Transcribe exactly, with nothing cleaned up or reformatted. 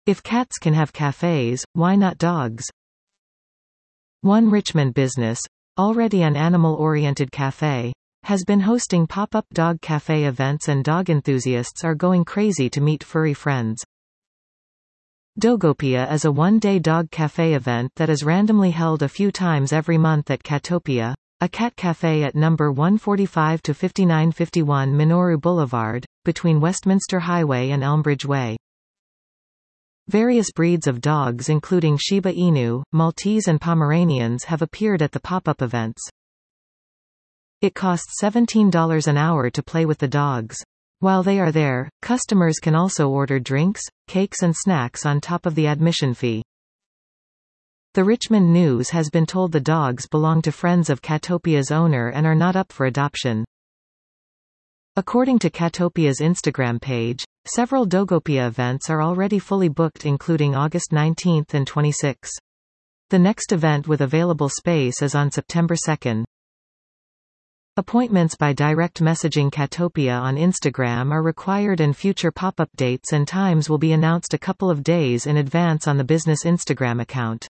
If cats can have cafes, why not dogs? One Richmond business, already an animal-oriented cafe, has been hosting pop-up dog cafe events, and dog enthusiasts are going crazy to meet furry friends. Dogopia is a one-day dog cafe event that is randomly held a few times every month at Catopia, a cat cafe at number one forty-five to fifty-nine fifty-one Minoru Boulevard, between Westminster Highway and Elmbridge Way. Various breeds of dogs including Shiba Inu, Maltese and Pomeranians have appeared at the pop-up events. It costs seventeen dollars an hour to play with the dogs. While they are there, customers can also order drinks, cakes and snacks on top of the admission fee. The Richmond News has been told the dogs belong to friends of Catopia's owner and are not up for adoption. According to Catopia's Instagram page, several Dogopia events are already fully booked, including August nineteenth and twenty-sixth. The next event with available space is on September second. Appointments by direct messaging Catopia on Instagram are required, and future pop-up dates and times will be announced a couple of days in advance on the business Instagram account.